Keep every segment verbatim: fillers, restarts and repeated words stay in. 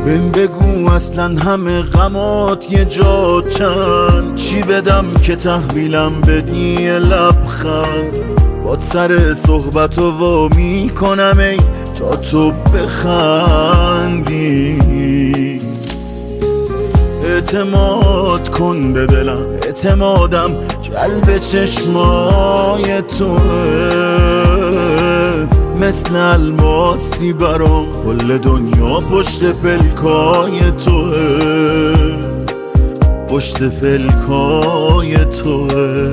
بهم بگو اصلا همه غمات یه جا چند، چی بدم که تحویلم بدی یه لبخند. باد سر صحبتو وا میکنم ای تا تو بخندی. اعتماد کن به دلم، اعتمادم جلب چشمای توه. مثل الماسی برام کل دنیا پشت پلکای توه، پشت پلکای توه.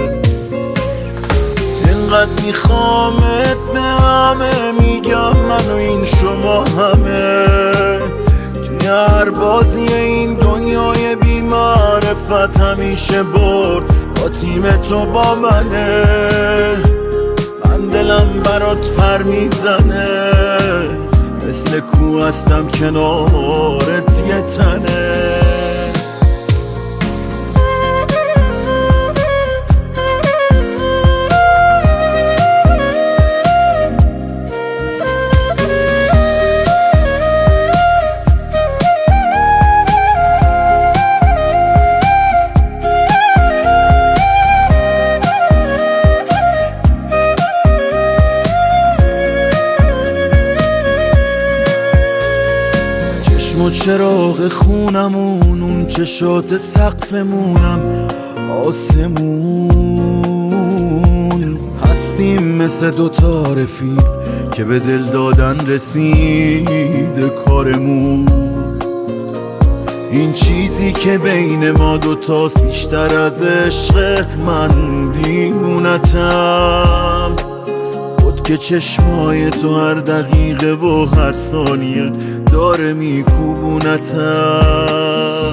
اینقدر میخوامت به همه میگم من و این شما همه. توی هر بازی این دنیای بی معرفت همیشه برد با تیم تو با منه. من دلم برات پر میزنه، مثل کو هستم کنارت یه تنه. چشم و چراغ خونمون، اون چشات سقفمونم آسمون. هستیم مثل دوتا رفیق که به دل دادن رسیده کارمون. این چیزی که بین ما دوتاست بیشتر از عشق، من دیوونتم. بود که چشمای تو هر دقیقه و هر ثانیه داره میکوبونتم.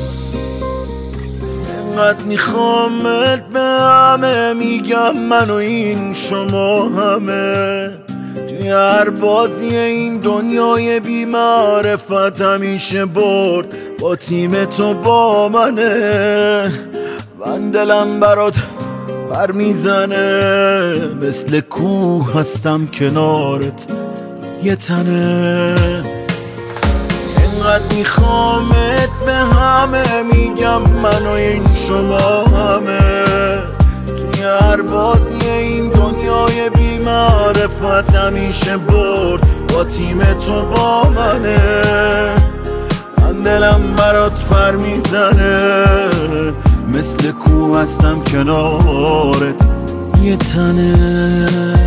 انقدر میخوامت به همه میگم من و این شما همه. توی هر بازی این دنیای بی معرفت همیشه برد با تیم تو با منه. من دلم برات پر میزنه، مثل کوه هستم کنارت یه تنه. اینقدر میخوامت به همه میگم من و این شما همه. توی هر بازی این دنیای بی معرفت همیشه برد با تیم تو با منه. من دلم برات پر میزنه، مثل کوه هستم کنارت یه تنه.